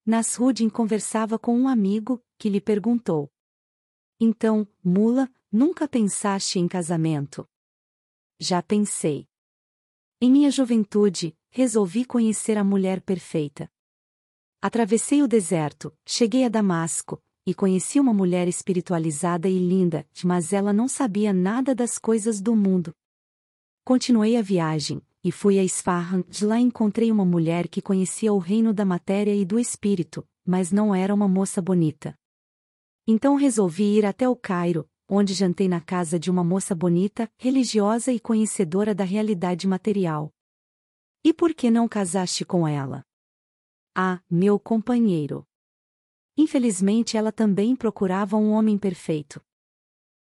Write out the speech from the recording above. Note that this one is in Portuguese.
Nasruddin conversava com um amigo, que lhe perguntou: Então, mula, nunca pensaste em casamento? Já pensei. Em minha juventude, resolvi conhecer a mulher perfeita. Atravessei o deserto, cheguei a Damasco, e conheci uma mulher espiritualizada e linda, mas ela não sabia nada das coisas do mundo. Continuei a viagem, e fui a Isfahan. De lá encontrei uma mulher que conhecia o reino da matéria e do espírito, mas não era uma moça bonita. Então resolvi ir até o Cairo, onde jantei na casa de uma moça bonita, religiosa e conhecedora da realidade material. E por que não casaste com ela? Ah, meu companheiro! Infelizmente ela também procurava um homem perfeito.